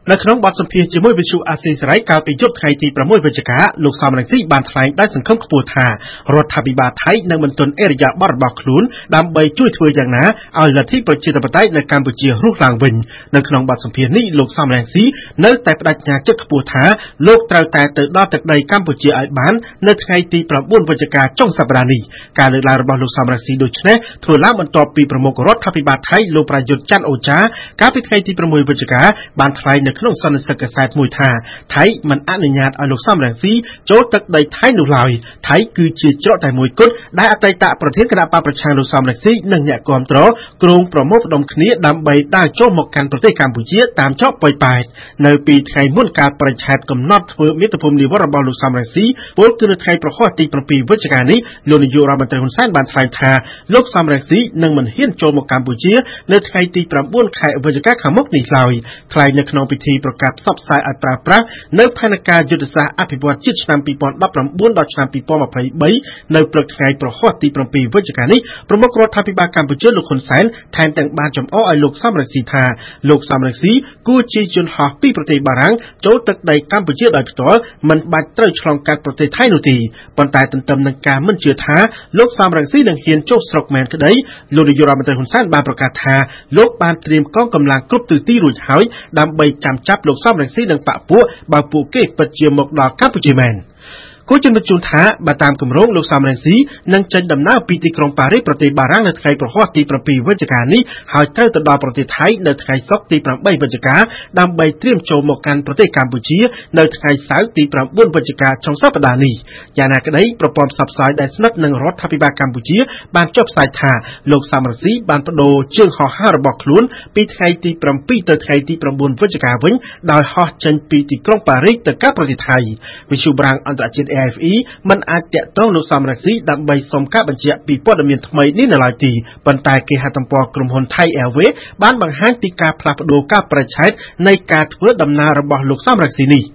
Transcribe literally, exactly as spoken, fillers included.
នៅក្នុងបទសម្ភាសន៍ជាមួយវិទ្យុអាស៊ីសេរីកាលពីយប់ថ្ងៃទីប្រាំមួយវិច្ឆិកាលោកសំរងស៊ីបានថ្លែងដោយសង្ឃឹមខ្ពស់ថារដ្ឋាភិបាលថៃនឹងមិនទន់ឥរិយាបថរបស់ខ្លួនដើម្បីជួយធ្វើយ៉ាងណាឲ្យលទ្ធិប្រជាធិបតេយ្យនៅកម្ពុជារស់ឡើងវិញនៅក្នុងបទសម្ភាសន៍នេះលោកសំរងស៊ីនៅតែបដិញ្ញាចិត្តខ្ពស់ថាលោកត្រូវតែទៅដល់ទឹកដីកម្ពុជាឲ្យបាននៅថ្ងៃទីប្រាំបួនវិច្ឆិកាចុងសប្តាហ៍នេះការលើកឡើងរបស់លោកសំរងស៊ីដូចនេះធ្វើឡើងបន្ទាប់ពីប្រមុខរដ្ឋាភិបាលថៃលោកប្រយុទ្ធច័ន្ទអូចាកាលពីថ្ងៃទីប្រាំមួយវិច្ឆិកាបានថ្លែងនៅក្នុងសន្និសីទកាសែតមួយថាថៃមិនអនុញ្ញាតឲ្យលោកសំរងស៊ីចូលទឹកដីថៃនោះឡើយថៃគឺជាច្រកតែមួយគត់ដែលអតីតប្រធានគណៈបកប្រឆាំងលោកសំរងស៊ីនិងអ្នកគាំទ្រគ្រងប្រមូលផ្ដុំគ្នាដើម្បីដើរចូលមកកាន់ប្រទេសកម្ពុជាតាមច្រកប៉ោយប៉ែតនៅពីថ្ងៃមុនកាលប្រឆាំងកំណត់ធ្វើមាតុភូមិនិវត្តរបស់លោកសំរងស៊ីពលគឺនៅថ្ងៃប្រហ័សទីប្រាំពីរវិច្ឆិកានេះលោកនាយករដ្ឋមន្ត្រីហ៊ុនសែនបានថ្លែងថាលោកសំរងស៊ីនឹងមិនហ៊ានចូលមកកម្ពុជានៅថ្ងៃទីប្រាំបួនខែវិច្ឆិកាខាងមុខនេះឡើយថ្លែងនៅក្នុងពិធីប្រកាសផ្សព្វផ្សាយឲ្យប្រើប្រាស់នៅផែនការយុទ្ធសាស្ត្រអភិវឌ្ឍជាតិឆ្នាំពីរពាន់ដប់ប្រាំបួនដល់ឆ្នាំពីរពាន់ម្ភៃបីនៅព្រឹកថ្ងៃប្រហ័សទីប្រាំពីរវិច្ឆិកានេះប្រមុខរដ្ឋាភិបាលកម្ពុជាលោកហ៊ុនសែនថែមទាំងបានចំអកឲ្យលោកសំរងស៊ីថាលោកសំរងស៊ីគួរជិះយន្តហោះពីប្រទេសបារាំងចូលទឹកដីកម្ពុជាដោយផ្ទាល់មិនបាច់ត្រូវឆ្លងកាត់ប្រទេសថៃនោះទេប៉ុន្តែទន្ទឹមនឹងការមិនជឿថាលោកសំរងស៊ីនឹងហ៊ានចូលស្រុកមែនក្តីលោកនាយករដ្ឋមន្ត្រីហ៊ុនសែនបានប្រកាសថាលោកបានត្រៀមកងកម្លាំងគ្រប់ទិសទីរួចហើយដើម្បីចាំចាប់លោកសំរងស៊ីនិងបកពួកបើពួកគេពិតជាមកដល់កម្ពុជាមែនគូជំនុំជូនថាបើតាមគម្រោងលោកសំរងស៊ីនឹងចេញដំណើរពីទីក្រុងប៉ារីសប្រទេសបារាំងនៅថ្ងៃប្រហ័សទីប្រាំពីរវិច្ឆិកានេះហើយត្រូវទៅដល់ប្រទេសថៃនៅថ្ងៃសុក្រទីប្រាំបីវិច្ឆិកាដើម្បីត្រៀមចូលមកកាន់ប្រទេសកម្ពុជានៅថ្ងៃសៅរ៍ទីប្រាំបួនវិច្ឆិកាចុងសប្តាហ៍នេះយ៉ាងណាក្តីប្រព័ន្ធផ្សព្វផ្សាយដែលស្និទ្ធនឹងរដ្ឋាភិបាលកម្ពុជាបានចុះផ្សាយថាលោកសំរងស៊ីបានបដូរជើងហោះហើររបស់ខ្លួនពីថ្ងៃទីប្រាំពីរទៅថ្ងៃទីប្រាំបួនវិច្ឆិកាវិញដោយហោះចេញពីទីក្រុងប៉ារីសទៅកាន់ប្រទេសថៃវិទ្យុបារាំងអន្តរជាតិ A F E មិនអាចតាក់ទងលោកសំរងស៊ីដើម្បីសុំការបញ្ជាក់ពីព័ត៌មានថ្មីនេះនៅឡើយទេប៉ុន្តែគេហទំព័រក្រុមហ៊ុន Thai Airways បានបង្ហាញពីការផ្លាស់ប្ដូរការប្រឆាំងនៃការធ្វើដំណើររបស់លោកសំរងស៊ីនេះ